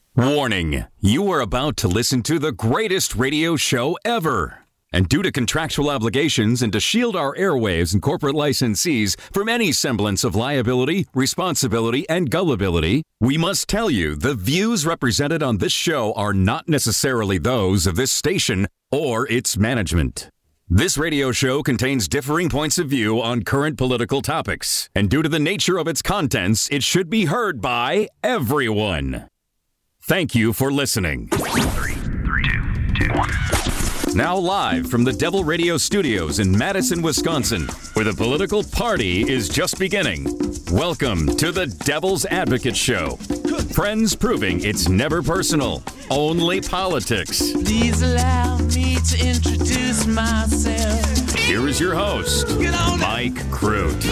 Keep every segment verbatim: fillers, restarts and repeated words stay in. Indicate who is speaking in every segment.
Speaker 1: Warning, you are about to listen to the greatest radio show ever. And due to contractual obligations and to shield our airwaves and corporate licensees from any semblance of liability, responsibility, and gullibility, we must tell you the views represented on this show are not necessarily those of this station or its management. This radio show contains differing points of view on current political topics, and due to the nature of its contents, it should be heard by everyone. Thank you for listening.
Speaker 2: Three, three, two, two, one.
Speaker 1: Now live from the Devil Radio Studios in Madison, Wisconsin, where the political party is just beginning. Welcome to the Devil's Advocate Show. Friends proving it's never personal, only politics.
Speaker 3: Please allow me to introduce myself.
Speaker 1: Here is your host, Mike Crute.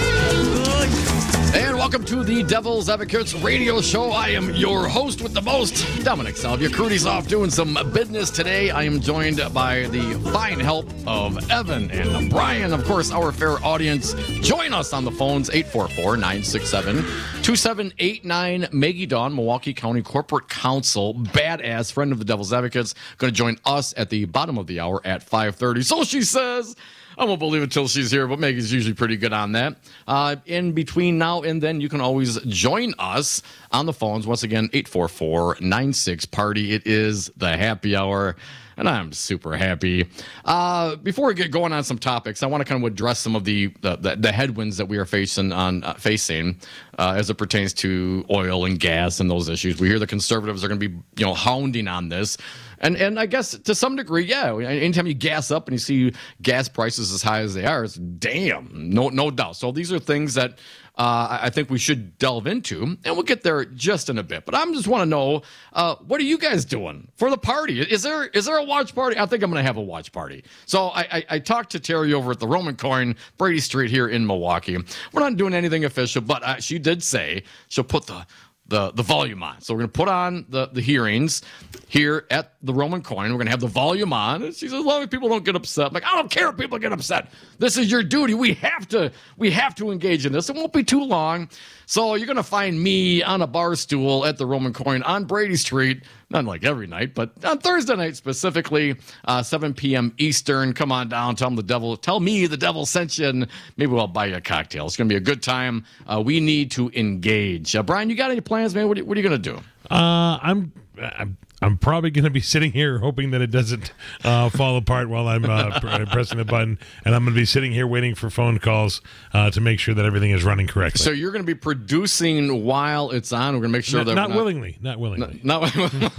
Speaker 4: And welcome to the Devil's Advocates Radio Show. I am your host with the most, Dominic Salvia. Crudy's off doing some business today. I am joined by the fine help of Evan and Brian. Of course, our fair audience. Join us on the phones, eight four four, nine six seven, two seven eight nine. Maggie Dawn, Milwaukee County Corporate Counsel, badass friend of the Devil's Advocates, going to join us at the bottom of the hour at five thirty. So she says. I won't believe it till she's here, but Maggie's usually pretty good on that. Uh, in between now and then, you can always join us on the phones. Once again, eight four four, nine six, party. It is the happy hour, and I'm super happy. Uh, before we get going on some topics, I want to kind of address some of the the, the, the headwinds that we are facing on uh, facing uh, as it pertains to oil and gas and those issues. We hear the conservatives are going to be, you know, hounding on this. And and I guess to some degree, yeah. Anytime you gas up and you see gas prices as high as they are, it's damn, no no doubt. So these are things that uh, I think we should delve into, and we'll get there just in a bit. But I just want to know, uh, what are you guys doing for the party? Is there is there a watch party? I think I'm going to have a watch party. So I, I, I talked to Terry over at the Roman Coin, Brady Street here in Milwaukee. We're not doing anything official, but uh, she did say she'll put the the the volume on. So we're going to put on the, the hearings here at the Roman Coin. We're going to have the volume on. And she says, as long as people don't get upset. I'm like, I don't care if people get upset. This is your duty. We have to we have to engage in this. It won't be too long. So you're going to find me on a bar stool at the Roman Coin on Brady Street, not like every night, but on Thursday night specifically, uh, seven p.m. Eastern. Come on down. Tell them the devil. Tell me the devil sent you, and maybe we'll buy you a cocktail. It's going to be a good time. Uh, we need to engage. Uh, Brian, you got any plans, man? What are, what are you going to do?
Speaker 5: Uh, I'm, I'm I'm probably going to be sitting here hoping that it doesn't uh, fall apart while I'm uh, pr- pressing the button, and I'm going to be sitting here waiting for phone calls uh, to make sure that everything is running correctly.
Speaker 4: So you're going to be producing while it's on. We're going to make sure
Speaker 5: not,
Speaker 4: that
Speaker 5: not
Speaker 4: not
Speaker 5: willingly, not willingly.
Speaker 4: Not,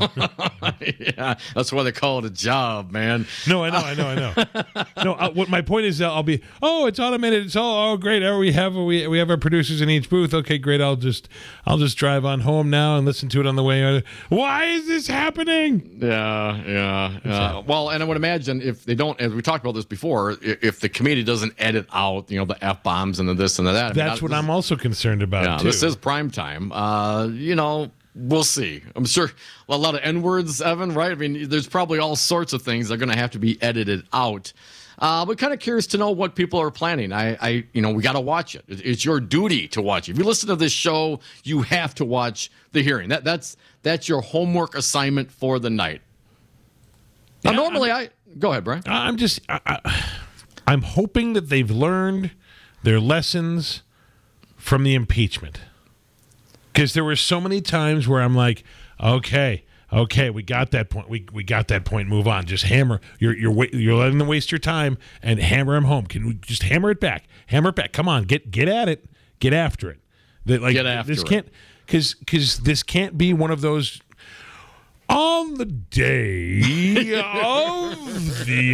Speaker 4: not yeah, that's why they call it a job, man.
Speaker 5: No, I know, I know, I know. No, uh, what my point is, uh, I'll be. Oh, it's automated. It's all. Oh, great. Oh, we have we we have our producers in each booth. Okay, great. I'll just I'll just drive on home now and listen to it on the way. Why is this happening?
Speaker 4: Yeah, yeah. yeah. Well, and I would imagine if they don't, as we talked about this before, if the committee doesn't edit out, you know, the F bombs and the this and the that.
Speaker 5: That's I mean, what I'm also concerned about.
Speaker 4: Yeah,
Speaker 5: too.
Speaker 4: This is prime time. Uh, you know. We'll see. I'm sure a lot of N-words, Evan, right? I mean, there's probably all sorts of things that are going to have to be edited out. Uh, but kind of curious to know what people are planning. I, I you know, we got to watch it. It's your duty to watch it. If you listen to this show, you have to watch the hearing. That that's that's your homework assignment for the night. Now, yeah, normally, I'm, I go ahead, Brian.
Speaker 5: I'm just, I, I, I'm hoping that they've learned their lessons from the impeachment. Because there were so many times where I'm like, okay, okay, we got that point. We we got that point. Move on. Just hammer. You're you're you're letting them waste your time and hammer them home. Can we just hammer it back? Hammer it back. Come on, get get at it. Get after it. That like
Speaker 4: get after
Speaker 5: this
Speaker 4: it.
Speaker 5: can't because because this can't be one of those. On the day of the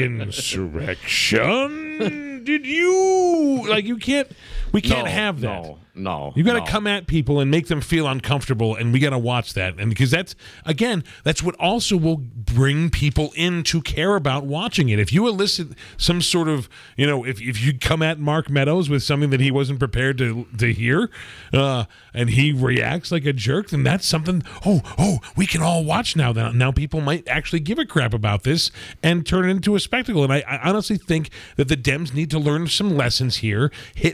Speaker 5: insurrection, did you like you can't we can't
Speaker 4: no,
Speaker 5: have that.
Speaker 4: No, no.
Speaker 5: You got to
Speaker 4: no.
Speaker 5: come at people and make them feel uncomfortable, and we got to watch that. And because that's again, that's what also will bring people in to care about watching it. If you elicit some sort of, you know, if if you come at Mark Meadows with something that he wasn't prepared to to hear, uh, and he reacts like a jerk, then that's something. Oh, oh, we can all watch now. Now, now people might actually give a crap about this and turn it into a spectacle. And I, I honestly think that the Dems need to learn some lessons here, hit back hard.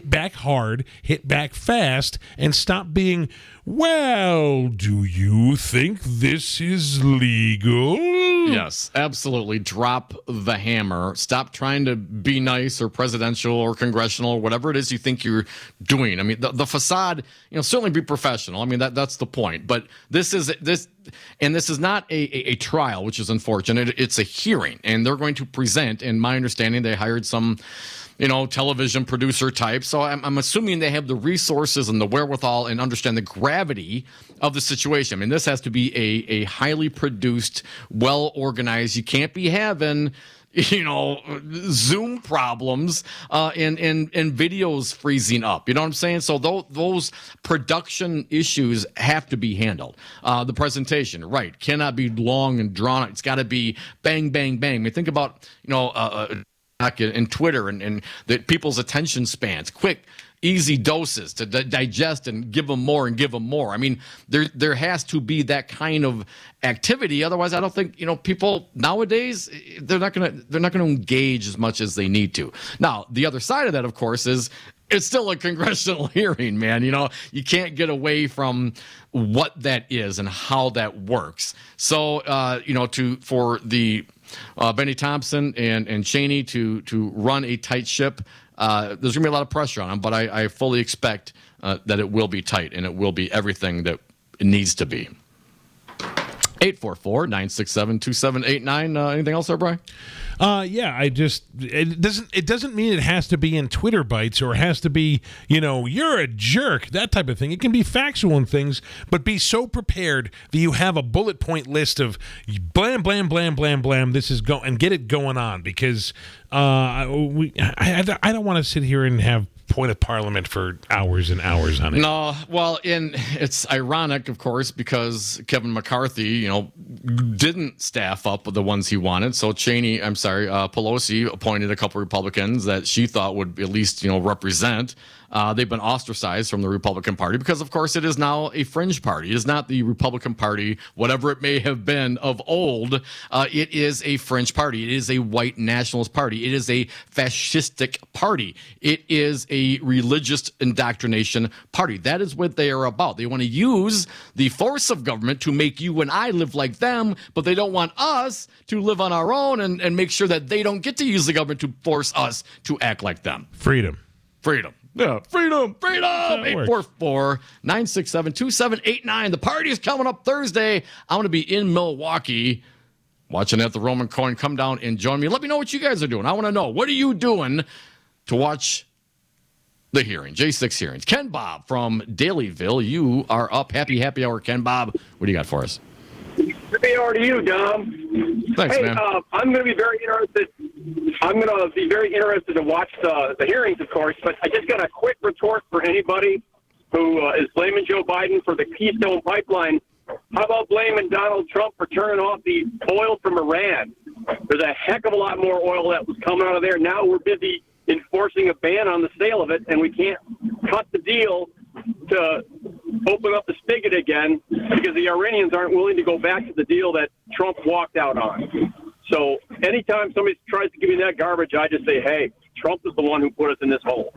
Speaker 5: hard, hit back fast, and stop being, well, do you think this is legal?
Speaker 4: Yes, absolutely. Drop the hammer. Stop trying to be nice or presidential or congressional or whatever it is you think you're doing. I mean, the, the facade, you know, certainly be professional. I mean, that that's the point. But this is this, and this is not a, a, a trial, which is unfortunate. It's a hearing, and they're going to present. In my understanding, they hired some, you know, television producer type. So I'm, I'm assuming they have the resources and the wherewithal and understand the gravity of the situation. I mean, this has to be a, a highly produced, well organized. You can't be having, you know, Zoom problems uh, and, and, and videos freezing up. You know what I'm saying? So those, those production issues have to be handled. Uh, the presentation, right, cannot be long and drawn out. It's got to be bang, bang, bang. I mean, think about, you know, uh, and Twitter and, and the people's attention spans, quick, easy doses to di- digest and give them more and give them more. I mean, there there has to be that kind of activity. Otherwise, I don't think, you know, people nowadays, they're not gonna they're not gonna engage as much as they need to. Now, the other side of that, of course, is it's still a congressional hearing, man. You know, you can't get away from what that is and how that works. So, uh, you know, to for the Uh, Benny Thompson and, and Cheney to to run a tight ship. Uh, there's going to be a lot of pressure on them, but I, I fully expect uh, that it will be tight and it will be everything that it needs to be. eight four four, nine six seven, two seven eight nine. Uh, anything else there, Brian?
Speaker 5: Uh, yeah, I just it doesn't it doesn't mean it has to be in Twitter bites or it has to be, you know, you're a jerk, that type of thing. It can be factual and things, but be so prepared that you have a bullet point list of blam blam blam blam blam. This is go and get it going on because uh, we I, I, I don't want to sit here and have point of parliament for hours and hours on it.
Speaker 4: No, well, and it's ironic, of course, because Kevin McCarthy, you know, didn't staff up with the ones he wanted. So Cheney, I'm sorry, uh, Pelosi appointed a couple Republicans that she thought would at least, you know, represent. Uh, they've been ostracized from the Republican Party because, of course, it is now a fringe party. It is not the Republican Party, whatever it may have been of old. Uh, it is a fringe party. It is a white nationalist party. It is a fascistic party. It is a religious indoctrination party. That is what they are about. They want to use the force of government to make you and I live like them, but they don't want us to live on our own and, and make sure that they don't get to use the government to force us to act like them.
Speaker 5: Freedom.
Speaker 4: Freedom. Yeah, freedom, freedom. eight four four, nine six seven, two seven eight nine. The party is coming up Thursday. I'm going to be in Milwaukee watching at the Roman Coin. Come down and join me. Let me know what you guys are doing. I want to know, what are you doing to watch the hearing, J six hearings? Ken Bob from Dalyville, you are up. Happy, happy hour, Ken Bob. What do you got for us?
Speaker 6: Happy hour to you, Dom.
Speaker 4: Thanks,
Speaker 6: hey,
Speaker 4: man.
Speaker 6: Uh, I'm going to be very interested. I'm going to be very interested to watch the, the hearings, of course, but I just got a quick retort for anybody who uh, is blaming Joe Biden for the Keystone Pipeline. How about blaming Donald Trump for turning off the oil from Iran? There's a heck of a lot more oil that was coming out of there. Now we're busy enforcing a ban on the sale of it, and we can't cut the deal to open up the spigot again because the Iranians aren't willing to go back to the deal that Trump walked out on. So anytime somebody tries to give me that garbage, I just say, hey, Trump is the one who put us in this hole.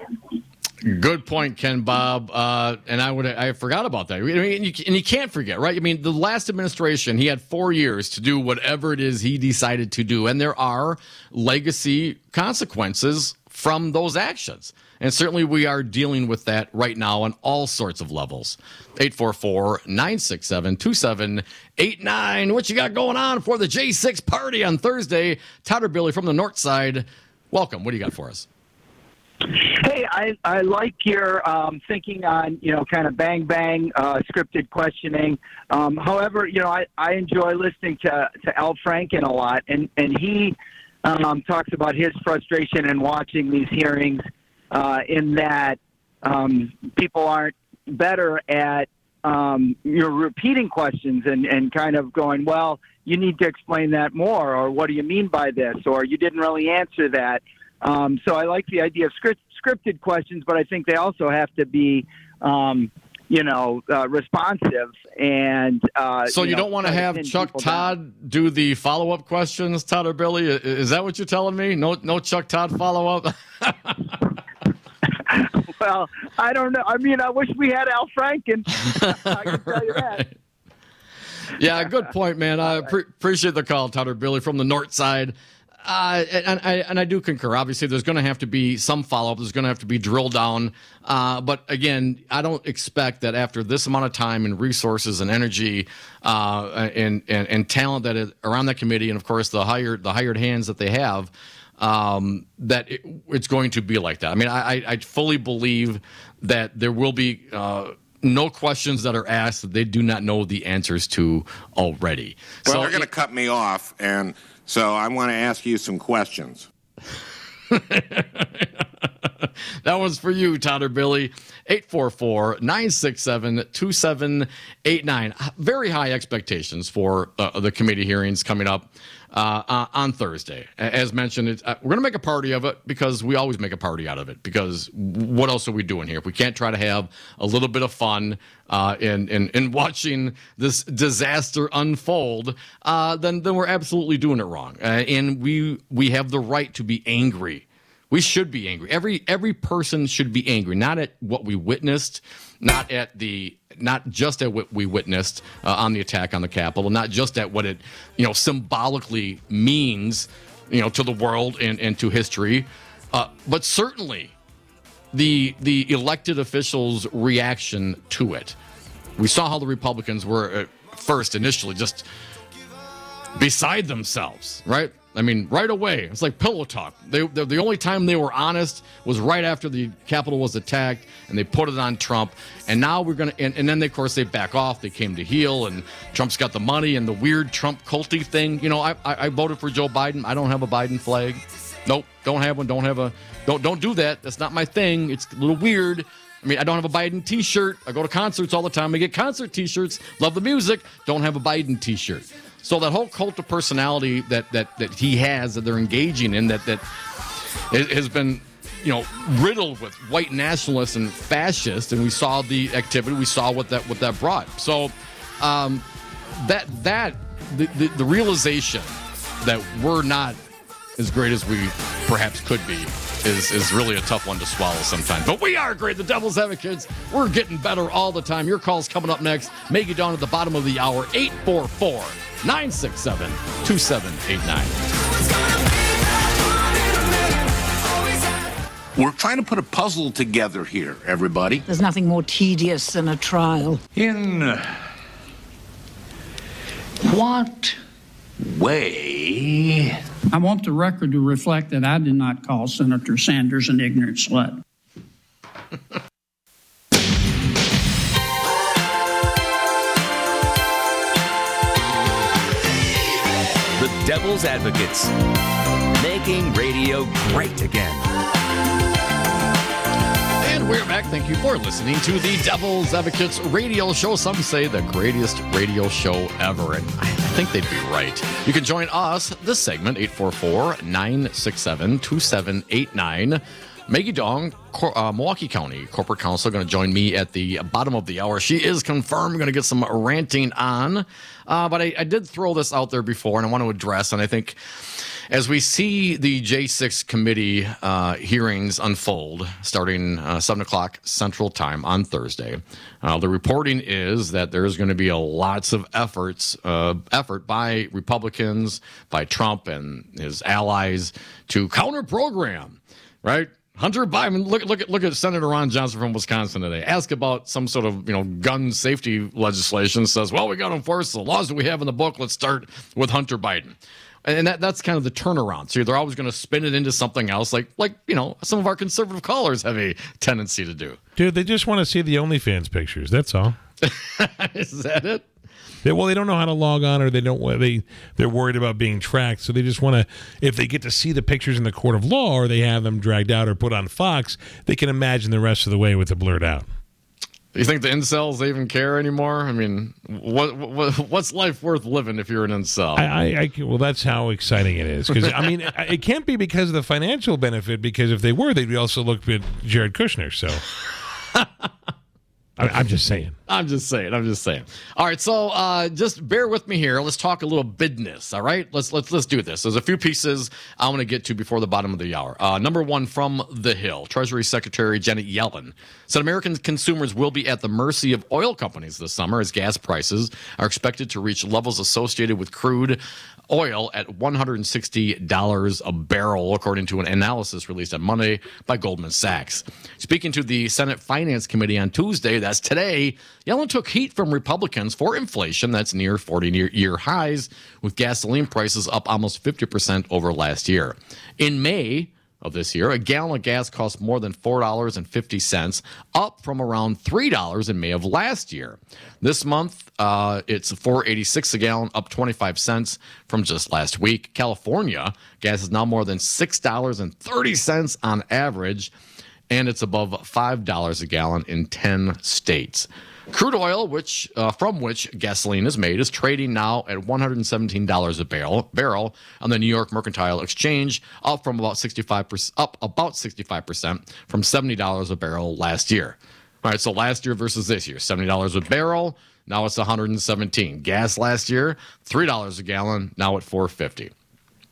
Speaker 4: Good point, Ken Bob. Uh, and I would I forgot about that. I mean, and, you, and you can't forget, right? I mean, the last administration, he had four years to do whatever it is he decided to do. And there are legacy consequences from those actions. And certainly we are dealing with that right now on all sorts of levels. eight four four, nine six seven, two seven eight nine. What you got going on for the J six party on Thursday? Tyler Billy from the North Side. Welcome. What do you got for us?
Speaker 7: Hey, I, I like your um, thinking on, you know, kind of bang, bang, uh, scripted questioning. Um, however, you know, I, I enjoy listening to, to Al Franken a lot, and, and he um, talks about his frustration in watching these hearings uh, in that um, people aren't better at, um, you know, repeating questions and, and kind of going, well, you need to explain that more, or what do you mean by this, or you didn't really answer that. Um, so I like the idea of script, scripted questions, but I think they also have to be, um, you know, uh, responsive. And uh,
Speaker 4: so you,
Speaker 7: you know,
Speaker 4: don't want to have Chuck Todd down. do the follow-up questions, Todd or Billy? Is that what you're telling me? No, no Chuck Todd follow-up.
Speaker 7: Well, I don't know. I mean, I wish we had Al Franken. I can tell you that.
Speaker 4: Yeah, good point, man. I pre- appreciate the call, Tutter Billy from the north side. Uh, and, I, and I do concur. Obviously, there's going to have to be some follow-up. There's going to have to be drill down. Uh, but again, I don't expect that after this amount of time and resources and energy uh, and, and and talent that is around that committee, and of course the hired the hired hands that they have, um, that it, it's going to be like that. I mean, I, I fully believe that there will be uh, no questions that are asked that they do not know the answers to already.
Speaker 8: Well,
Speaker 4: so
Speaker 8: they're going to cut me off, and so I want to ask you some questions.
Speaker 4: That one's for you, Tutter Billy. eight four four, nine six seven, two seven eight nine. Very high expectations for uh, the committee hearings coming up uh, uh, on Thursday. As mentioned, it's, uh, we're going to make a party of it because we always make a party out of it. Because what else are we doing here? If we can't try to have a little bit of fun uh, in, in, in watching this disaster unfold, uh, then, then we're absolutely doing it wrong. Uh, and we we have the right to be angry. We should be angry. Every every person should be angry, not at what we witnessed, not at the not just at what we witnessed uh, on the attack on the Capitol, not just at what it you know symbolically means you know to the world and, and to history, uh, but certainly the the elected officials' reaction to it. We saw how the Republicans were at first initially just beside themselves, right? I mean, right away, it's like pillow talk. They, the, the only time they were honest was right after the Capitol was attacked, and they put it on Trump. And now we're going to, and, and then, of course, they back off. They came to heel, and Trump's got the money and the weird Trump culty thing. You know, I, I, I voted for Joe Biden. I don't have a Biden flag. Nope, don't have one. Don't have a, don't, don't do that. That's not my thing. It's a little weird. I mean, I don't have a Biden t-shirt. I go to concerts all the time. I get concert t-shirts. Love the music. Don't have a Biden t-shirt. So that whole cult of personality that that that he has, that they're engaging in, that that has been, you know, riddled with white nationalists and fascists, and we saw the activity, we saw what that what that brought. So um, that that the, the the realization that we're not as great as we perhaps could be is is really a tough one to swallow sometimes. But we are great. The Devil's Advocates, we're getting better all the time. Your call's coming up next. Make it down at the bottom of the hour. eight four four, nine six seven, two seven eight nine.
Speaker 8: We're trying to put a puzzle together here, everybody.
Speaker 9: There's nothing more tedious than a trial.
Speaker 8: In what way?
Speaker 10: I want the record to reflect that I did not call Senator Sanders an ignorant slut.
Speaker 11: The Devil's Advocates, making radio great again.
Speaker 4: And we're back. Thank you for listening to the Devil's Advocates radio show. Some say the greatest radio show ever, and I think they'd be right. You can join us this segment, eight four four, nine six seven, two seven eight nine. Maggie Dong, uh, Milwaukee County Corporate Counsel, going to join me at the bottom of the hour. She is confirmed. Going to get some ranting on. Uh, but I, I did throw this out there before, and I want to address, and I think as we see the J six committee uh, hearings unfold, starting uh, seven o'clock Central Time on Thursday, uh, the reporting is that there's going to be a lots of efforts, uh, effort by Republicans, by Trump and his allies to counter-program, right? Hunter Biden, look, look at look at Senator Ron Johnson from Wisconsin today. Ask about some sort of you know gun safety legislation. Says, well, we got to enforce the laws that we have in the book. Let's start with Hunter Biden, and that that's kind of the turnaround. So they're always going to spin it into something else, like like you know some of our conservative callers have a tendency to do.
Speaker 5: Dude, they just want to see the OnlyFans pictures. That's all.
Speaker 4: Is that it?
Speaker 5: They, well, they don't know how to log on, or they don't. They they're worried about being tracked, so they just want to. If they get to see the pictures in the court of law, or they have them dragged out or put on Fox, they can imagine the rest of the way with it blurred out.
Speaker 4: You think the incels they even care anymore? I mean, what, what what's life worth living if you're an incel?
Speaker 5: I, I, I well, that's how exciting it is. Because I mean, it, it can't be because of the financial benefit. Because if they were, they'd also look at Jared Kushner. So. I, I'm just saying.
Speaker 4: I'm just saying. I'm just saying. All right, so uh, just bear with me here. Let's talk a little business. All right, let's let's let's do this. There's a few pieces I want to get to before the bottom of the hour. Uh, number one, from the Hill, Treasury Secretary Janet Yellen said American consumers will be at the mercy of oil companies this summer as gas prices are expected to reach levels associated with crude oil at one hundred sixty dollars a barrel, according to an analysis released on Monday by Goldman Sachs. Speaking to the Senate Finance Committee on Tuesday, that's today, Yellen took heat from Republicans for inflation that's near forty-year highs, with gasoline prices up almost fifty percent over last year. In May of this year, a gallon of gas cost more than four dollars and fifty cents, up from around three dollars in May of last year. This month, uh, it's four dollars and eighty-six cents a gallon, up twenty-five cents from just last week. California, gas is now more than six dollars and thirty cents on average, and it's above five dollars a gallon in ten states. Crude oil, which uh, from which gasoline is made, is trading now at one hundred seventeen dollars a barrel barrel on the New York Mercantile Exchange, up from about sixty-five percent, up about sixty-five percent from seventy dollars a barrel last year. All right, so last year versus this year, seventy dollars a barrel. Now it's one hundred seventeen. Gas last year, three dollars a gallon. Now at four dollars and fifty cents.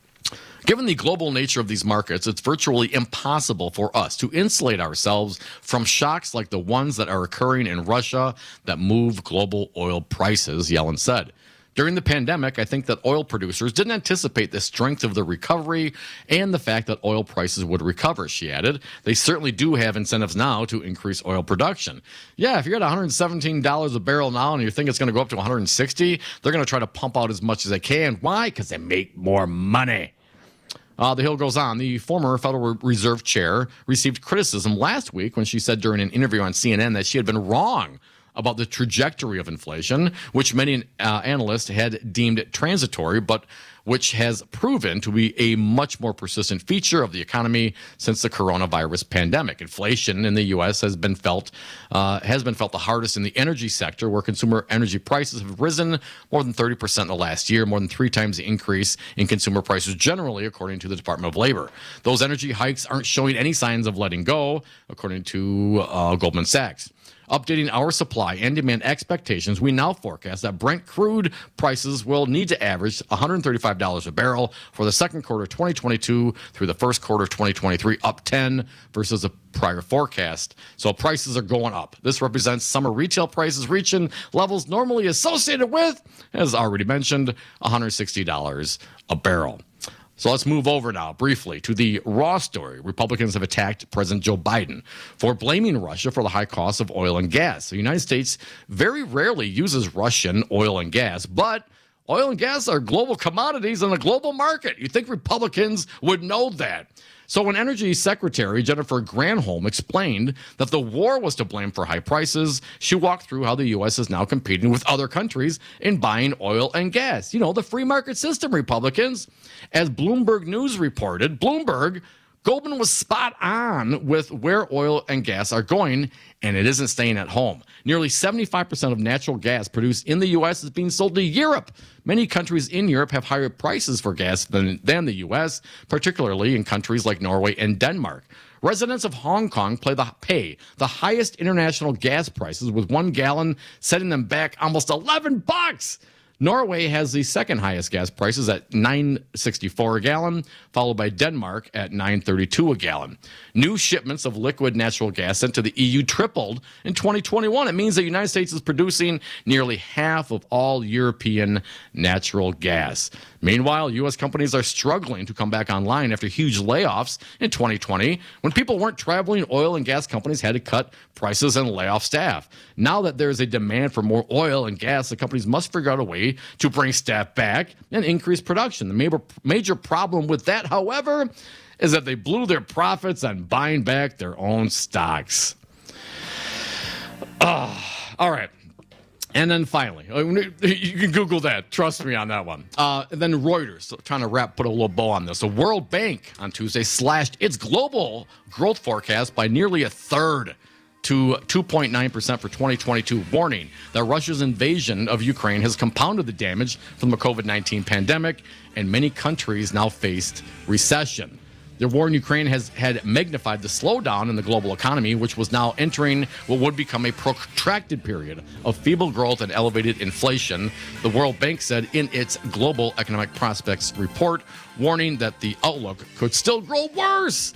Speaker 4: Given the global nature of these markets, it's virtually impossible for us to insulate ourselves from shocks like the ones that are occurring in Russia that move global oil prices, Yellen said. During the pandemic, I think that oil producers didn't anticipate the strength of the recovery and the fact that oil prices would recover, she added. They certainly do have incentives now to increase oil production. Yeah, if you're at one hundred seventeen dollars a barrel now and you think it's going to go up to one hundred sixty dollars, they're going to try to pump out as much as they can. Why? Because they make more money. Uh, the Hill goes on. The former Federal Reserve chair received criticism last week when she said during an interview on C N N that she had been wrong about the trajectory of inflation, which many uh, analysts had deemed transitory, but which has proven to be a much more persistent feature of the economy since the coronavirus pandemic. Inflation in the U S has been felt uh, has been felt the hardest in the energy sector, where consumer energy prices have risen more than thirty percent in the last year, more than three times the increase in consumer prices generally, according to the Department of Labor. Those energy hikes aren't showing any signs of letting go, according to uh, Goldman Sachs. Updating our supply and demand expectations, we now forecast that Brent crude prices will need to average one hundred thirty-five dollars a barrel for the second quarter of twenty twenty-two through the first quarter of twenty twenty-three, up ten versus a prior forecast. So prices are going up. This represents summer retail prices reaching levels normally associated with, as already mentioned, one hundred sixty dollars a barrel. So let's move over now briefly to the raw story. Republicans have attacked President Joe Biden for blaming Russia for the high cost of oil and gas. The United States very rarely uses Russian oil and gas, but oil and gas are global commodities in a global market. You'd think Republicans would know that. So when Energy Secretary Jennifer Granholm explained that the war was to blame for high prices, she walked through how the U S is now competing with other countries in buying oil and gas. You know, the free market system, Republicans. As Bloomberg News reported, Bloomberg, Goldman was spot on with where oil and gas are going, and it isn't staying at home. Nearly seventy-five percent of natural gas produced in the U S is being sold to Europe. Many countries in Europe have higher prices for gas than, than the U S, particularly in countries like Norway and Denmark. Residents of Hong Kong play the, pay the highest international gas prices, with one gallon setting them back almost eleven bucks. Norway has the second highest gas prices at nine sixty-four a gallon, followed by Denmark at nine thirty-two a gallon. New shipments of liquid natural gas sent to the E U tripled in twenty twenty-one. It means the United States is producing nearly half of all European natural gas. Meanwhile, U S companies are struggling to come back online after huge layoffs in twenty twenty. When people weren't traveling, oil and gas companies had to cut prices and lay off staff. Now that there's a demand for more oil and gas, the companies must figure out a way to bring staff back and increase production. The major, major problem with that, however, is that they blew their profits on buying back their own stocks. Uh, all right. And then finally, you can Google that. Trust me on that one. Uh, and then Reuters, so trying to wrap, put a little bow on this. The World Bank on Tuesday slashed its global growth forecast by nearly a third to two point nine percent for twenty twenty-two, warning that Russia's invasion of Ukraine has compounded the damage from the covid nineteen pandemic, and many countries now faced recession. The war in Ukraine has had magnified the slowdown in the global economy, which was now entering what would become a protracted period of feeble growth and elevated inflation, the World Bank said in its Global Economic Prospects report, warning that the outlook could still grow worse.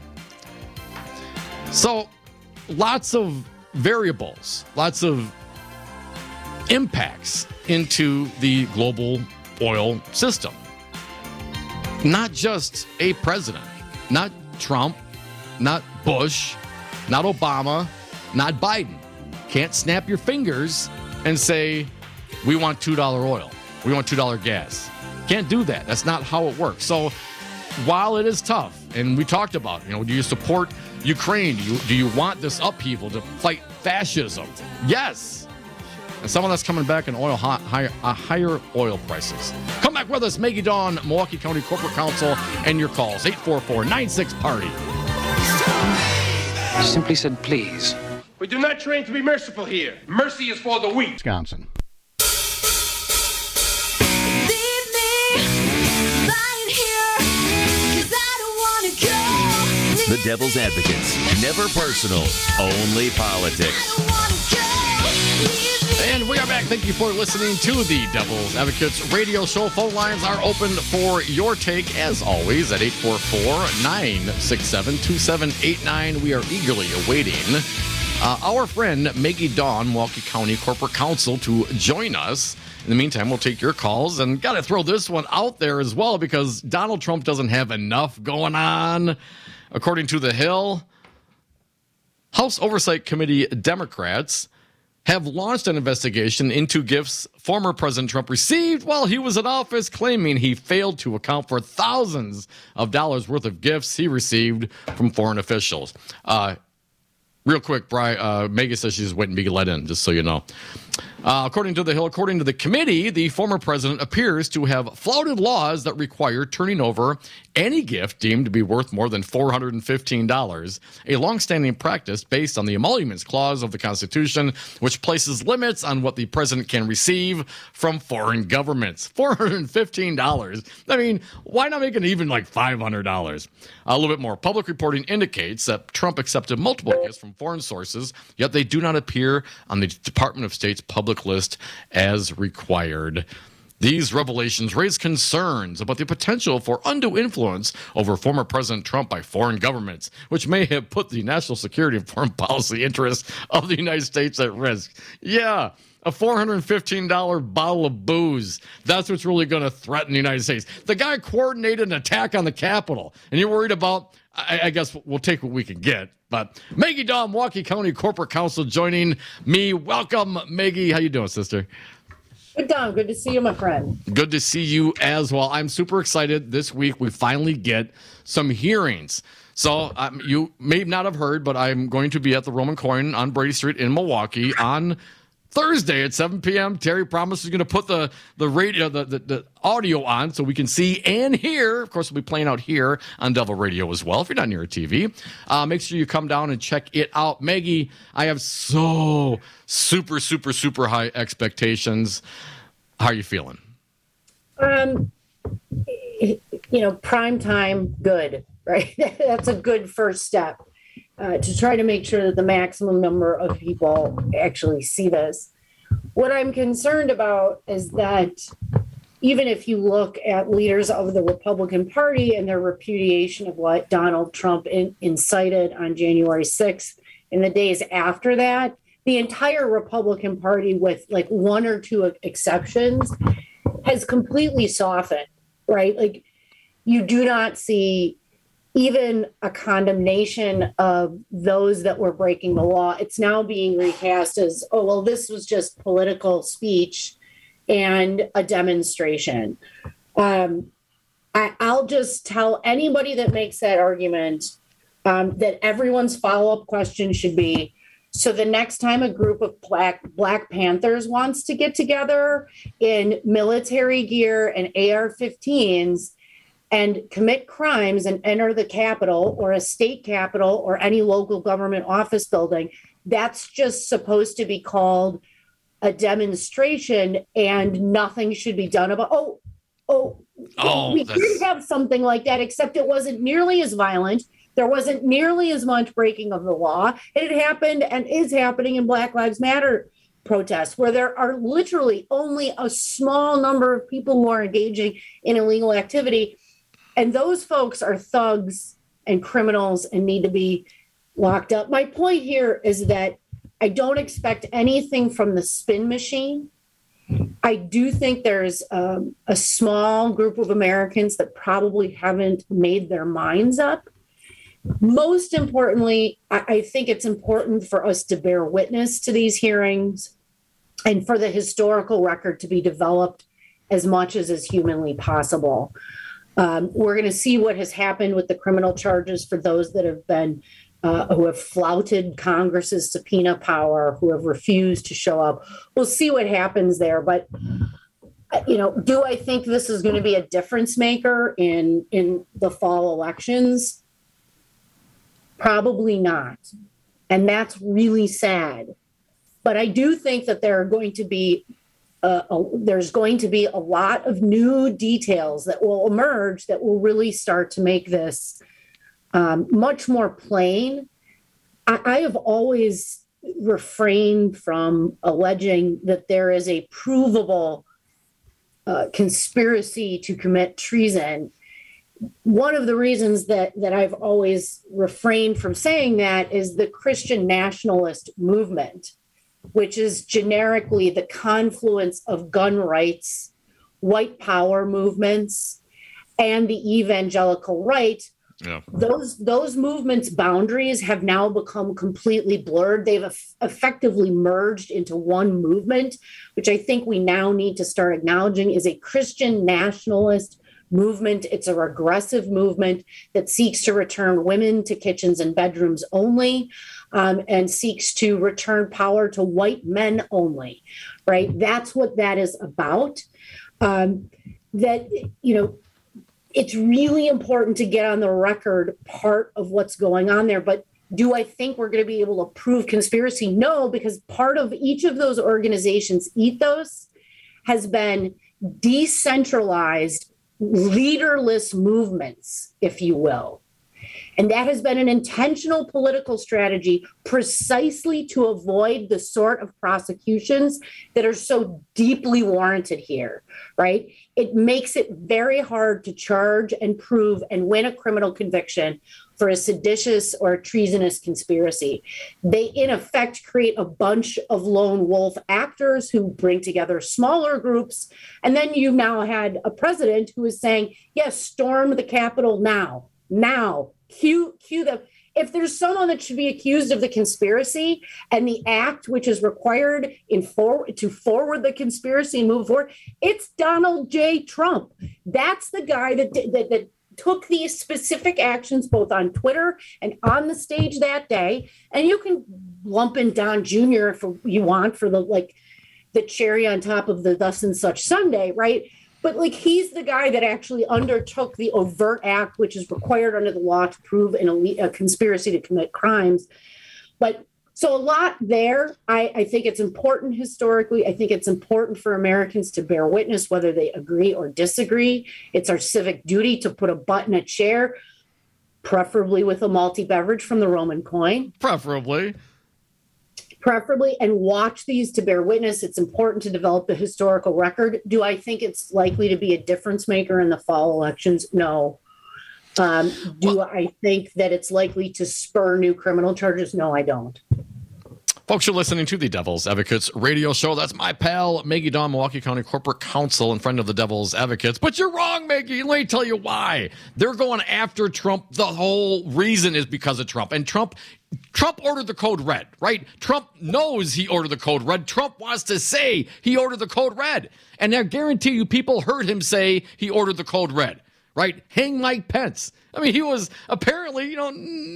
Speaker 4: So, lots of variables, lots of impacts into the global oil system. Not just a president, not Trump, not Bush, not Obama, not Biden. Can't snap your fingers and say, we want two dollars oil, we want two dollars gas. Can't do that. That's not how it works. So while it is tough, and we talked about, you know, do you support Ukraine? Do you, do you want this upheaval to fight fascism? Yes. And some of that's coming back in oil, higher, uh, higher oil prices. Come back with us, Maggie Dawn, Milwaukee County Corporate Counsel, and your calls, eight four four, nine six, party.
Speaker 12: He simply said, please.
Speaker 13: We do not train to be merciful here. Mercy is for the weak.
Speaker 12: Wisconsin.
Speaker 11: The Devil's Advocates. Never personal, only politics.
Speaker 4: And we are back. Thank you for listening to the Devil's Advocates radio show. Phone lines are open for your take, as always, at eight four four, nine six seven, two seven eight nine. We are eagerly awaiting uh, our friend Maggie Dawn, Milwaukee County Corporate Counsel, to join us. In the meantime, we'll take your calls. And got to throw this one out there as well, because Donald Trump doesn't have enough going on. According to The Hill, House Oversight Committee Democrats have launched an investigation into gifts former President Trump received while he was in office, claiming he failed to account for thousands of dollars worth of gifts he received from foreign officials. Uh, real quick, Bri, uh, Megan says she's waiting to be let in, just so you know. Uh, according to The Hill, according to the committee, the former president appears to have flouted laws that require turning over any gift deemed to be worth more than four hundred fifteen dollars, a longstanding practice based on the Emoluments Clause of the Constitution, which places limits on what the president can receive from foreign governments. four hundred fifteen dollars. I mean, why not make it even like five hundred dollars? A little bit more. Public reporting indicates that Trump accepted multiple gifts from foreign sources, yet they do not appear on the Department of State's public list as required. These revelations raise concerns about the potential for undue influence over former President Trump by foreign governments, which may have put the national security and foreign policy interests of the United States at risk. Yeah, a four hundred fifteen dollars bottle of booze. That's what's really going to threaten the United States. The guy coordinated an attack on the Capitol, and you're worried about, I, I guess we'll take what we can get. But Maggie Dawn, Milwaukee County Corporate Counsel, joining me. Welcome, Maggie. How you doing, sister?
Speaker 14: Good, Don. Good to see you, my friend.
Speaker 4: Good to see you as well. I'm super excited. This week we finally get some hearings. So um, you may not have heard, but I'm going to be at the Roman Coin on Brady Street in Milwaukee on Thursday at seven p.m. Terry promises going to put the the radio, the, the the audio on so we can see and hear. Of course, we'll be playing out here on Devil Radio as well. If you're not near a T V, uh, make sure you come down and check it out. Maggie, I have so super, super, super high expectations. How are you feeling?
Speaker 14: Um, you know, prime time, good, right? That's a good first step. Uh, to try to make sure that the maximum number of people actually see this. What I'm concerned about is that even if you look at leaders of the Republican Party and their repudiation of what Donald Trump in, incited on January sixth and the days after that, the entire Republican Party, with like one or two exceptions, has completely softened, right? Like, you do not see even a condemnation of those that were breaking the law. It's now being recast as, oh, well, this was just political speech and a demonstration. Um, I, I'll just tell anybody that makes that argument um, that everyone's follow-up question should be, so the next time a group of Black, Black Panthers wants to get together in military gear and A R fifteens and commit crimes and enter the Capitol or a state capitol or any local government office building, that's just supposed to be called a demonstration and nothing should be done about, oh, oh,
Speaker 4: Oh,
Speaker 14: we
Speaker 4: that's...
Speaker 14: did have something like that, except it wasn't nearly as violent. There wasn't nearly as much breaking of the law. It had happened and is happening in Black Lives Matter protests, where there are literally only a small number of people who are engaging in illegal activity. And those folks are thugs and criminals and need to be locked up. My point here is that I don't expect anything from the spin machine. I do think there's um, a small group of Americans that probably haven't made their minds up. Most importantly, I, I think it's important for us to bear witness to these hearings and for the historical record to be developed as much as is humanly possible. Um, we're going to see what has happened with the criminal charges for those that have been Uh, who have flouted Congress's subpoena power, who have refused to show up. We'll see what happens there. But, you know, do I think this is going to be a difference maker in, in the fall elections? Probably not. And that's really sad. But I do think that there are going to be uh, a, there's going to be a lot of new details that will emerge that will really start to make this Um, much more plain. I, I have always refrained from alleging that there is a provable uh, conspiracy to commit treason. One of the reasons that, that I've always refrained from saying that is the Christian nationalist movement, which is generically the confluence of gun rights, white power movements, and the evangelical right.
Speaker 4: Yeah.
Speaker 14: Those those movements' boundaries have now become completely blurred. They've eff- effectively merged into one movement, which I think we now need to start acknowledging is a Christian nationalist movement. It's a regressive movement that seeks to return women to kitchens and bedrooms only, um, and seeks to return power to white men only, right? That's what that is about. Um, that, you know, it's really important to get on the record part of what's going on there. But do I think we're going to be able to prove conspiracy? No, because part of each of those organizations' ethos has been decentralized, leaderless movements, if you will. And that has been an intentional political strategy precisely to avoid the sort of prosecutions that are so deeply warranted here, right? It makes it very hard to charge and prove and win a criminal conviction for a seditious or a treasonous conspiracy. They, in effect, create a bunch of lone wolf actors who bring together smaller groups. And then you've now had a president who is saying, yes, storm the Capitol now, now. Cue, cue them. If there's someone that should be accused of the conspiracy and the act which is required in for, to forward the conspiracy and move forward, it's Donald J. Trump. That's the guy that, that, that took these specific actions both on Twitter and on the stage that day. And you can lump in Don Junior if you want for the like the cherry on top of the thus and such Sunday, right? But like he's the guy that actually undertook the overt act, which is required under the law to prove an elite, a conspiracy to commit crimes. But so a lot there. I, I think it's important historically. I think it's important for Americans to bear witness, whether they agree or disagree. It's our civic duty to put a butt in a chair, preferably with a malty beverage from the Roman coin.
Speaker 4: Preferably.
Speaker 14: Preferably, and watch these to bear witness. It's important to develop the historical record. Do I think it's likely to be a difference maker in the fall elections? No. Um, do well, I think that it's likely to spur new criminal charges? No, I don't.
Speaker 4: Folks, you're listening to the Devil's Advocates radio show. That's my pal, Maggie Dawn, Milwaukee County Corporate Counsel and friend of the Devil's Advocates. But you're wrong, Maggie. Let me tell you why. They're going after Trump. The whole reason is because of Trump. And Trump Trump ordered the code red, right? Trump knows he ordered the code red. Trump wants to say he ordered the code red. And I guarantee you people heard him say he ordered the code red, right? Hang Mike Pence. I mean, he was apparently, you know,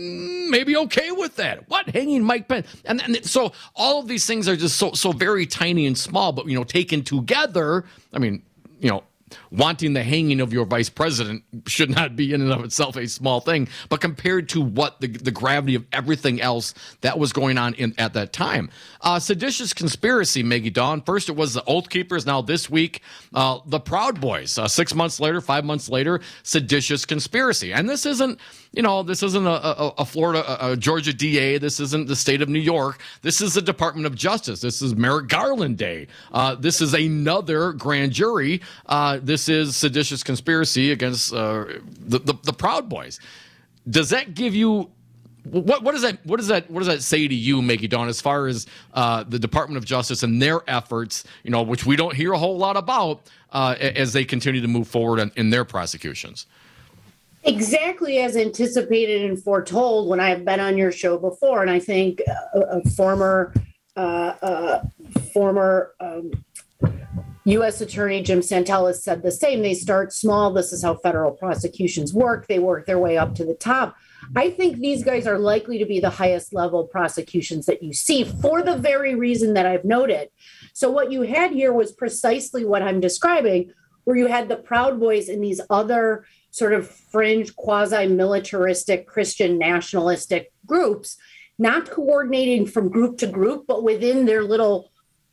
Speaker 4: maybe okay with that. What? Hanging Mike Pence. And, and so all of these things are just so so very tiny and small, but, you know, taken together, I mean, you know, wanting the hanging of your vice president should not be in and of itself a small thing, but compared to what the, the gravity of everything else that was going on in, at that time. Uh, seditious conspiracy, Maggie Dawn. First it was the Oath Keepers. Now this week, uh, the Proud Boys. Uh, six months later, five months later, seditious conspiracy. And this isn't, you know, this isn't a, a, a Florida, a, a Georgia D A. This isn't the state of New York. This is the Department of Justice. This is Merrick Garland Day. Uh, this is another grand jury. Uh, this is seditious conspiracy against uh, the, the the Proud Boys. Does that give you what? What does that? What does that? What does that say to you, Maggie Dawn, as far as uh, the Department of Justice and their efforts? You know, which we don't hear a whole lot about uh, as they continue to move forward in, in their prosecutions.
Speaker 14: Exactly as anticipated and foretold when I have been on your show before, and I think a, a former uh, uh, former. Um, U S Attorney Jim Santel has said the same. They start small. This is how federal prosecutions work. They work their way up to the top. I think these guys are likely to be the highest level prosecutions that you see for the very reason that I've noted. So what you had here was precisely what I'm describing, where you had the Proud Boys and these other sort of fringe, quasi-militaristic, Christian nationalistic groups, not coordinating from group to group, but within their little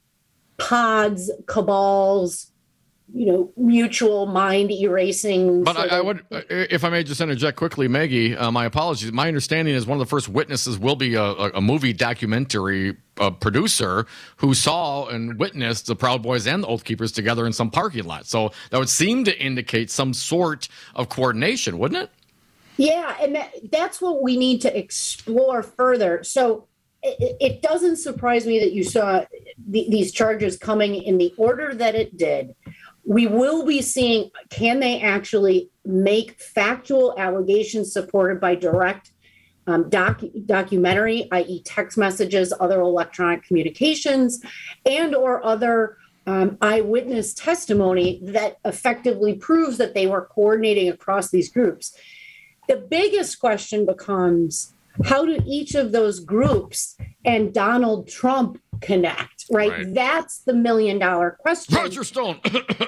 Speaker 14: pods, cabals, you know, mutual mind erasing.
Speaker 4: But I, I would, if I may just interject quickly, Maggie, uh, my apologies. My understanding is one of the first witnesses will be a, a movie documentary uh, producer who saw and witnessed the Proud Boys and the Oath Keepers together in some parking lot. So that would seem to indicate some sort of coordination, wouldn't it?
Speaker 14: Yeah, and that, that's what we need to explore further. So it, it doesn't surprise me that you saw the, these charges coming in the order that it did. We will be seeing, can they actually make factual allegations supported by direct um, doc, documentary, that is text messages, other electronic communications, and or other um, eyewitness testimony that effectively proves that they were coordinating across these groups. The biggest question becomes, how do each of those groups and Donald Trump connect, right? right. That's the million dollar question.
Speaker 4: Roger Stone.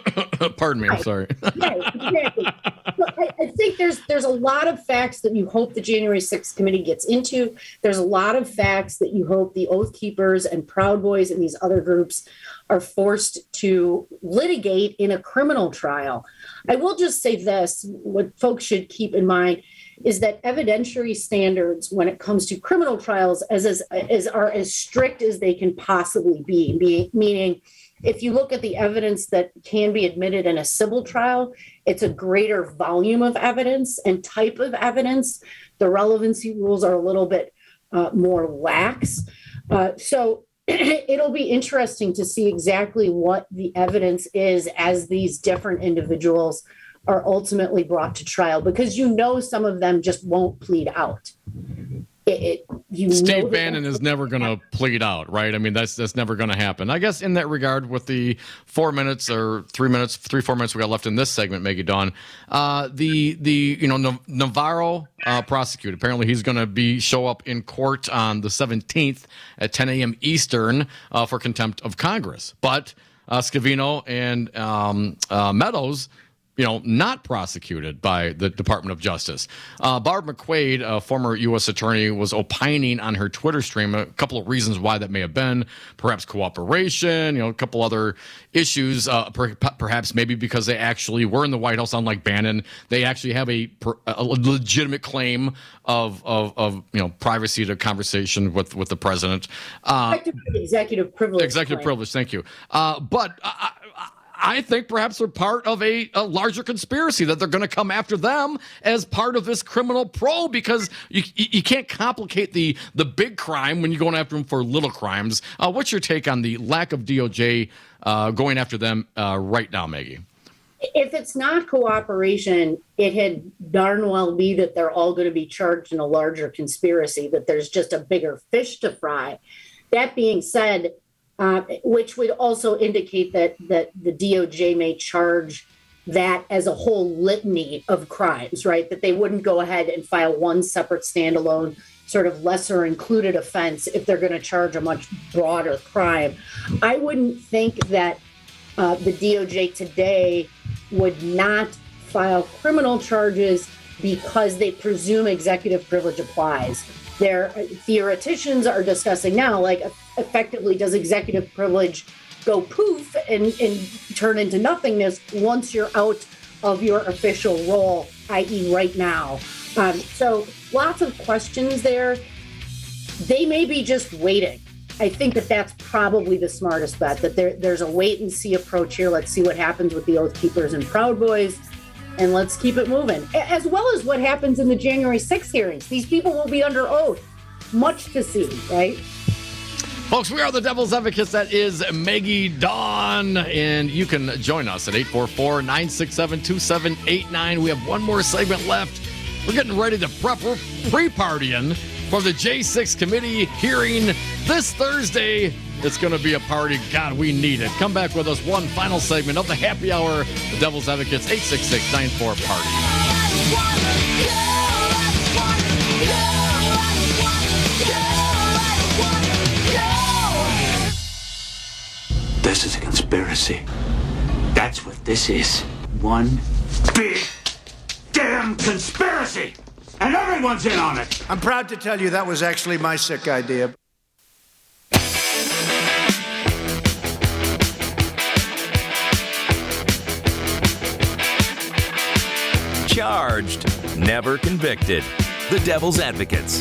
Speaker 4: Pardon me, I'm sorry.
Speaker 14: Right, exactly. But I, I think there's there's a lot of facts that you hope the January sixth committee gets into. There's a lot of facts that you hope the Oath Keepers and Proud Boys and these other groups are forced to litigate in a criminal trial. I will just say this, what folks should keep in mind is that evidentiary standards when it comes to criminal trials as, as, as are as strict as they can possibly be, be, meaning if you look at the evidence that can be admitted in a civil trial, it's a greater volume of evidence and type of evidence. The relevancy rules are a little bit uh, more lax. Uh, so it'll be interesting to see exactly what the evidence is as these different individuals are ultimately brought to trial, because you know some of them just won't plead out. It, it, you
Speaker 4: Steve
Speaker 14: know
Speaker 4: Bannon is never going to plead out, right? I mean, that's that's never going to happen. I guess in that regard, with the four minutes or three minutes, three four minutes we got left in this segment, Maggie Dawn, uh, the the you know Navarro uh, prosecuted. Apparently, he's going to be show up in court on the seventeenth at ten a.m. Eastern uh, for contempt of Congress. But uh, Scavino and um, uh, Meadows, you know, not prosecuted by the Department of Justice. Uh, Barb McQuaid, a former U S attorney, was opining on her Twitter stream a couple of reasons why that may have been, perhaps cooperation, you know, a couple other issues, uh, per, perhaps maybe because they actually were in the White House, unlike Bannon. They actually have a, a legitimate claim of, of, of, you know, privacy to conversation with, with the president.
Speaker 14: Uh, executive privilege.
Speaker 4: Executive
Speaker 14: claim.
Speaker 4: privilege, thank you. Uh, but I, I, I think perhaps they're part of a, a larger conspiracy, that they're going to come after them as part of this criminal probe, because you you can't complicate the the big crime when you're going after them for little crimes. Uh, what's your take on the lack of D O J uh, going after them uh, right now, Maggie?
Speaker 14: If it's not cooperation, it had darn well be that they're all going to be charged in a larger conspiracy, that there's just a bigger fish to fry. That being said, Uh, which would also indicate that that the D O J may charge that as a whole litany of crimes, right? That they wouldn't go ahead and file one separate standalone sort of lesser included offense if they're going to charge a much broader crime. I wouldn't think that uh, the D O J today would not file criminal charges because they presume executive privilege applies. Their theoreticians are discussing now, like, effectively, does executive privilege go poof and, and turn into nothingness once you're out of your official role, that is right now? Um, so lots of questions there. They may be just waiting. I think that that's probably the smartest bet, that there, there's a wait and see approach here. Let's see what happens with the Oath Keepers and Proud Boys, and let's keep it moving. As well as what happens in the January sixth hearings. These people will be under oath. Much to see, right?
Speaker 4: Folks, we are the Devil's Advocates. That is Maggie Dawn. And you can join us at eight four four, nine six seven, two seven eight nine. We have one more segment left. We're getting ready to prep. We're pre-partying for the J six committee hearing this Thursday. It's going to be a party. God, we need it. Come back with us. One final segment of the happy hour. The Devil's Advocates, eight six six, nine four, party.
Speaker 12: This is a conspiracy. That's what this is. One big damn conspiracy. And everyone's in on it.
Speaker 15: I'm proud to tell you that was actually my sick idea.
Speaker 11: Charged, never convicted. The Devil's Advocates.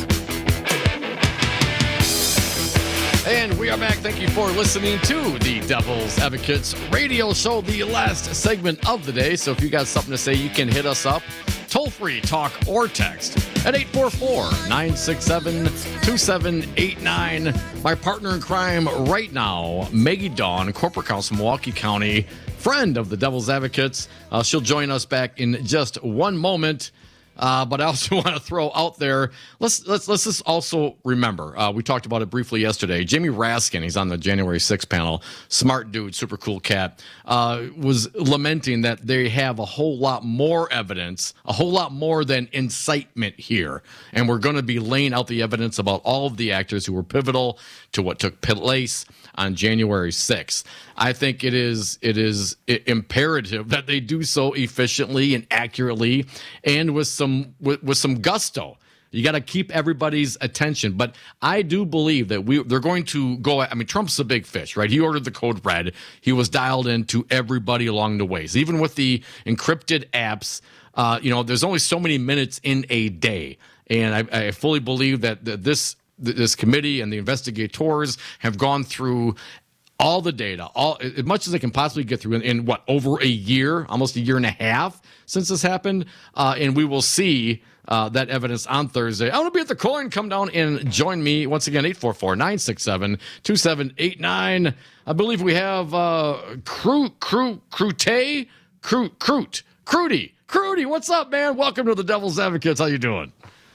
Speaker 4: And we are back. Thank you for listening to the Devil's Advocates radio show, the last segment of the day. So if you got something to say, you can hit us up. Toll free, talk, or text at eight four four, nine six seven, two seven eight nine. My partner in crime right now, Maggie Dawn, Corporate Counsel, Milwaukee County, friend of the Devil's Advocates. Uh, she'll join us back in just one moment. Uh, but I also want to throw out there, let's let's let's just also remember, uh, we talked about it briefly yesterday. Jamie Raskin, he's on the January sixth panel, smart dude, super cool cat, uh, was lamenting that they have a whole lot more evidence, a whole lot more than incitement here. And we're going to be laying out the evidence about all of the actors who were pivotal to what took place on January sixth. I think it is it is imperative that they do so efficiently and accurately and with some with, with some gusto. You got to keep everybody's attention. But I do believe that we they're going to go. I mean, Trump's a big fish, right? He ordered the code red. He was dialed into everybody along the ways, even with the encrypted apps. Uh, you know, there's only so many minutes in a day, and I, I fully believe that the, this. This committee and the investigators have gone through all the data, all as much as they can possibly get through in, in what, over a year, almost a year and a half since this happened. Uh, and we will see uh, that evidence on Thursday. I want to be at the coin. Come down and join me once again, eight four four, nine six seven, two seven eight nine. I believe we have uh, Crew, Crew, Crute, Crew, Crute, Crudy, Crudy. What's up, man? Welcome to the Devil's Advocates. How you doing?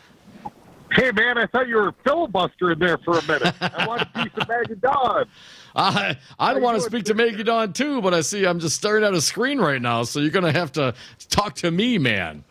Speaker 16: Hey, man, I thought you were filibustering there for a minute. I want to see some Maggie Dawn.
Speaker 4: I I want to speak to Maggie Dawn, too, but I see I'm just staring at a screen right now, so you're going to have to talk to me, man.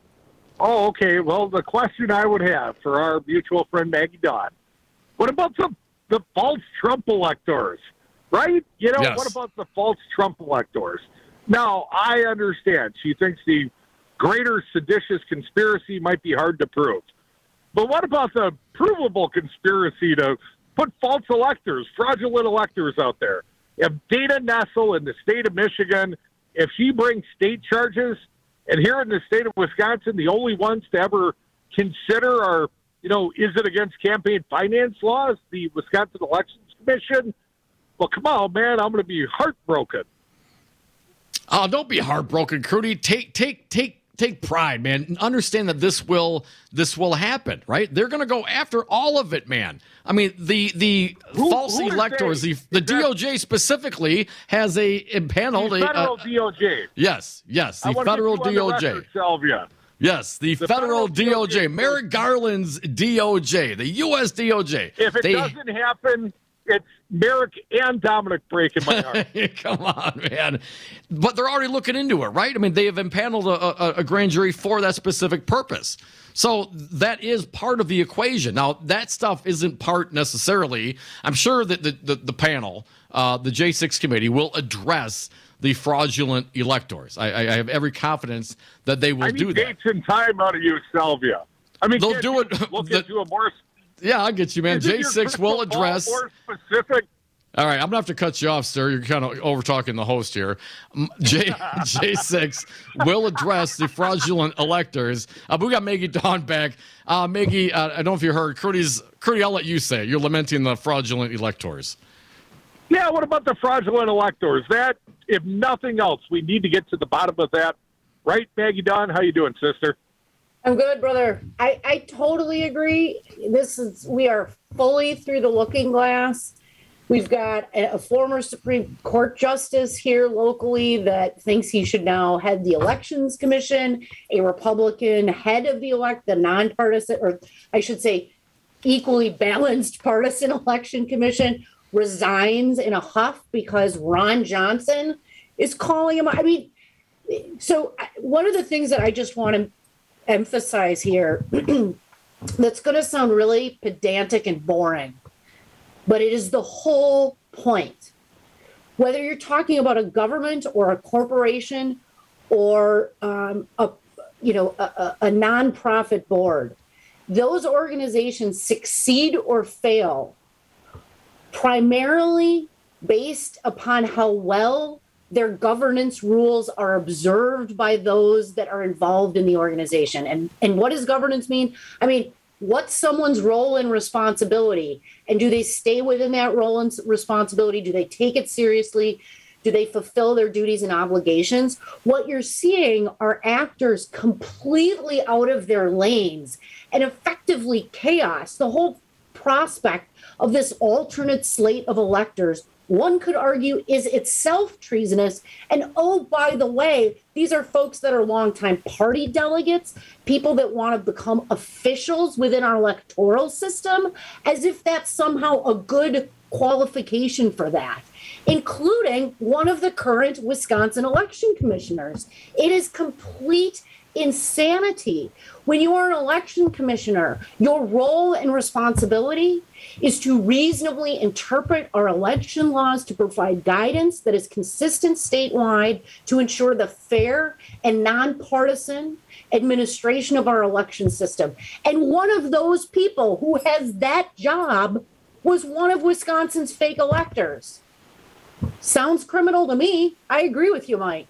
Speaker 16: Oh, okay. Well, the question I would have for our mutual friend Maggie Dawn, what about the, the false Trump electors, right? You know,
Speaker 4: yes.
Speaker 16: What about the false Trump electors? Now, I understand. She thinks the greater seditious conspiracy might be hard to prove. But what about the provable conspiracy to put false electors, fraudulent electors out there? If Dana Nessel in the state of Michigan, if she brings state charges, and here in the state of Wisconsin, the only ones to ever consider are, you know, is it against campaign finance laws, the Wisconsin Elections Commission? Well, come on, man, I'm going to be heartbroken.
Speaker 4: Oh, don't be heartbroken, Crudy. Take, take, take. Take pride, man. Understand that this will this will happen, right? They're going to go after all of it, man. I mean, the the
Speaker 16: who,
Speaker 4: false
Speaker 16: who
Speaker 4: electors, the, the D O J specifically has a impaneled
Speaker 16: the federal
Speaker 4: a,
Speaker 16: D O J.
Speaker 4: Yes, yes, the
Speaker 16: I
Speaker 4: federal
Speaker 16: D O J.
Speaker 4: Record,
Speaker 16: Salvia.
Speaker 4: Yes, the, the federal, federal D O J, D O J. Merrick Garland's D O J, the U S D O J.
Speaker 16: If it
Speaker 4: they,
Speaker 16: doesn't happen, it's Merrick and Dominic breaking my heart.
Speaker 4: Come on, man. But they're already looking into it, right? I mean, they have impaneled a, a, a grand jury for that specific purpose. So that is part of the equation. Now, that stuff isn't part necessarily. I'm sure that the, the, the panel, uh, the J six committee, will address the fraudulent electors. I, I have every confidence that they will
Speaker 16: I need
Speaker 4: do that.
Speaker 16: dates and time out of you, Salvia. I mean,
Speaker 4: they'll
Speaker 16: can't
Speaker 4: do
Speaker 16: you
Speaker 4: it.
Speaker 16: Look
Speaker 4: the,
Speaker 16: into a more.
Speaker 4: Yeah, I get you, man.
Speaker 16: Is it
Speaker 4: J
Speaker 16: your
Speaker 4: six will
Speaker 16: crystal ball
Speaker 4: address.
Speaker 16: more specific?
Speaker 4: All right, I'm gonna have to cut you off, sir. You're kind of over talking the host here. J J six will address the fraudulent electors. Uh, but we got Maggie Dawn back. Uh, Maggie, uh, I don't know if you heard. Crudy's, Crudy, I'll let you say it. You're lamenting the fraudulent electors.
Speaker 16: Yeah, what about the fraudulent electors? That, if nothing else, we need to get to the bottom of that. Right, Maggie Dawn? How you doing, sister?
Speaker 14: I'm good, brother. I, I totally agree. This is we are fully through the looking glass. We've got a, a former Supreme Court justice here locally that thinks he should now head the Elections Commission, a Republican head of the elect, the nonpartisan, or I should say, equally balanced partisan election commission, resigns in a huff because Ron Johnson is calling him. I mean, so one of the things that I just want to emphasize here that's going to sound really pedantic and boring, but it is the whole point. Whether you're talking about a government or a corporation or um, a you know a, a, a nonprofit board, those organizations succeed or fail primarily based upon how well their governance rules are observed by those that are involved in the organization. And, and what does governance mean? I mean, what's someone's role and responsibility? And do they stay within that role and responsibility? Do they take it seriously? Do they fulfill their duties and obligations? What you're seeing are actors completely out of their lanes and effectively chaos. The whole prospect of this alternate slate of electors, one could argue, is itself treasonous. And oh, by the way, these are folks that are longtime party delegates, people that want to become officials within our electoral system, as if that's somehow a good qualification for that, including one of the current Wisconsin election commissioners. It is complete insanity. When you are an election commissioner, your role and responsibility is to reasonably interpret our election laws to provide guidance that is consistent statewide to ensure the fair and nonpartisan administration of our election system. And one of those people who has that job was one of Wisconsin's fake electors. Sounds criminal to me. I agree with you, Mike.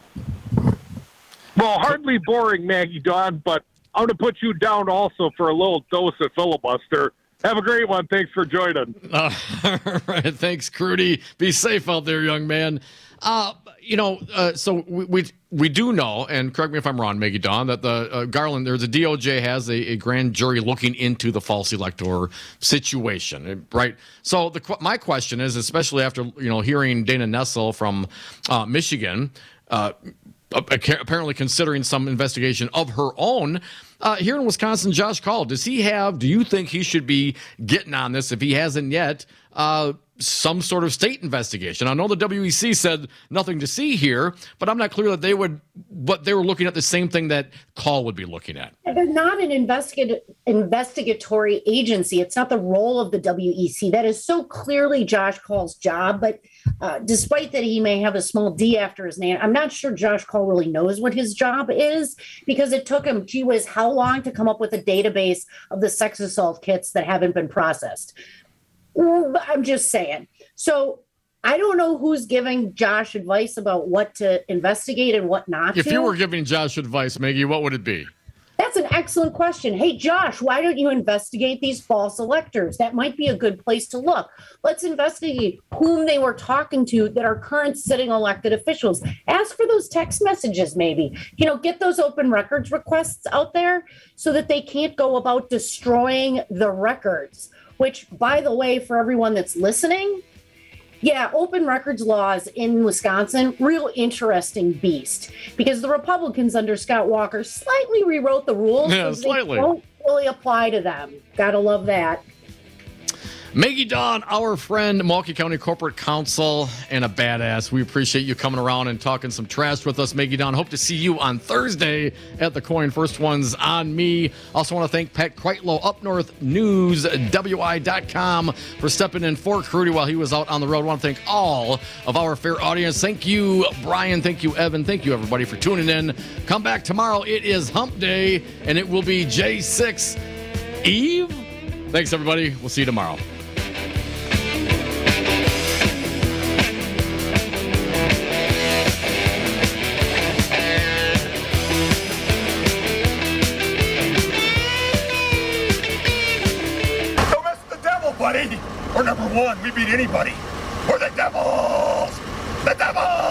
Speaker 16: Well, hardly boring, Maggie Dawn, but I'm going to put you down also for a little dose of filibuster. Have a great one. Thanks for joining.
Speaker 4: Uh, all right. Thanks, Crudy. Be safe out there, young man. Uh, you know, uh, so we, we we do know, and correct me if I'm wrong, Maggie Dawn, that the uh, Garland, there's a D O J has a, a grand jury looking into the false elector situation, right? So the my question is, especially after you know hearing Dana Nessel from uh, Michigan, uh, apparently considering some investigation of her own. Uh, here in Wisconsin, Josh Kaul, does he have, do you think he should be getting on this if he hasn't yet, uh, some sort of state investigation? I know the W E C said nothing to see here, but I'm not clear that they would, but they were looking at the same thing that Kaul would be looking at.
Speaker 14: They're not an investigative investigatory agency. It's not the role of the W E C. That is so clearly Josh Kaul's job, but uh, despite that he may have a small D after his name, I'm not sure Josh Kaul really knows what his job is, because it took him, gee whiz, how long to come up with a database of the sex assault kits that haven't been processed. I'm just saying. So I don't know who's giving Josh advice about what to investigate and what not
Speaker 4: if
Speaker 14: to.
Speaker 4: If you were giving Josh advice, Maggie, what would it be?
Speaker 14: That's an excellent question. Hey, Josh, why don't you investigate these false electors? That might be a good place to look. Let's investigate whom they were talking to that are current sitting elected officials. Ask for those text messages, maybe. You know, get those open records requests out there so that they can't go about destroying the records, which, by the way, for everyone that's listening, yeah, open records laws in Wisconsin, real interesting beast, because the Republicans under Scott Walker slightly rewrote the rules.
Speaker 4: Yeah, slightly.
Speaker 14: They don't really apply to them. Gotta love that.
Speaker 4: Maggie Dawn, our friend, Milwaukee County Corporate Counsel, and a badass. We appreciate you coming around and talking some trash with us, Maggie Dawn. Hope to see you on Thursday at the Coin. First one's on me. Also want to thank Pat Kreitlow, Up North News, W I dot com, for stepping in for Crudy while he was out on the road. I want to thank all of our fair audience. Thank you, Brian. Thank you, Evan. Thank you, everybody, for tuning in. Come back tomorrow. It is Hump Day, and it will be J six Eve. Thanks, everybody. We'll see you tomorrow.
Speaker 17: Buddy, we're number one. We beat anybody. We're the Devils. The Devils.